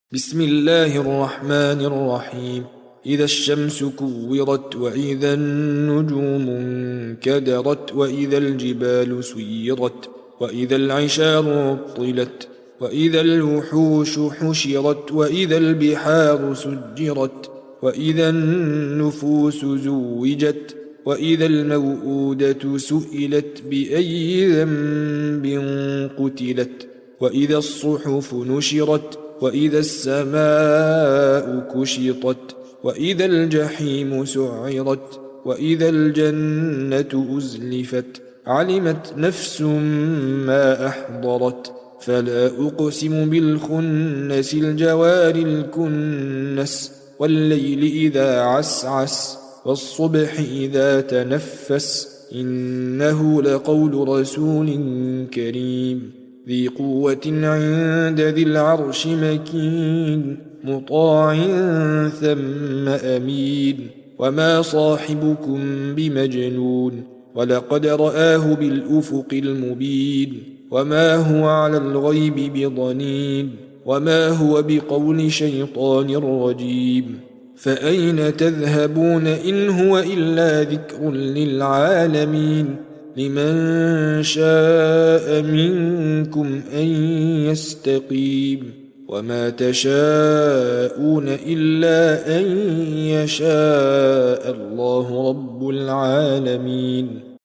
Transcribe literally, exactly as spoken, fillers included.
بسم الله الرحمن الرحيم. إذا الشمس كورت وإذا النجوم انكدرت وإذا الجبال سيرت وإذا العشار عطلت وإذا الوحوش حشرت وإذا البحار سجرت وإذا النفوس زوجت وإذا الموءودة سئلت بأي ذنب قتلت وإذا الصحف نشرت وإذا السماء كشطت وإذا الجحيم سعرت وإذا الجنة أزلفت علمت نفس ما أحضرت فلا أقسم بالخنس الجوار الكنس والليل إذا عسعس والصبح إذا تنفس إنه لقول رسول كريم ذي قوة عند ذي العرش مكين مطاع ثم أمين وما صاحبكم بمجنون ولقد رآه بالأفق المبين وما هو على الغيب بضنين وما هو بقول شيطان رجيم فأين تذهبون إن هو إلا ذكر للعالمين لمن شاء منكم أن يستقيم وما تشاءون إلا أن يشاء الله رب العالمين.